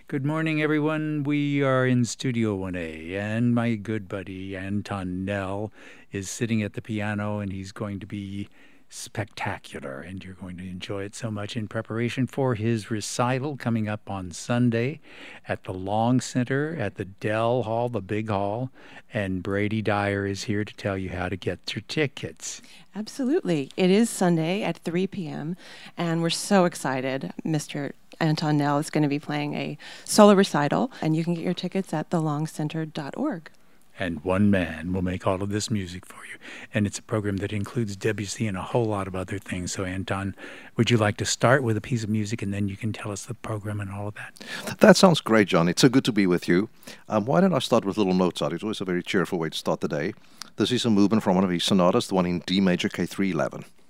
Good morning, everyone. We are in Studio 1A, and my good buddy Anton Nell is sitting at the piano, and he's going to be spectacular, and you're going to enjoy it so much in preparation for his recital coming up on Sunday at the Long Center at the Dell Hall, the big hall, and Brady Dyer is here to tell you how to get your tickets. Absolutely. It is Sunday at 3 p.m., and we're so excited. Mr. Anton Nell is going to be playing a solo recital, and you can get your tickets at thelongcenter.org. And one man will make all of this music for you. And it's a program that includes Debussy and a whole lot of other things. So, Anton, would you like to start with a piece of music, and then you can tell us the program and all of that? That sounds great, John. It's so good to be with you. Why don't I start with little Mozart? It's always a very cheerful way to start the day. This is a movement from one of his sonatas, the one in D major K311.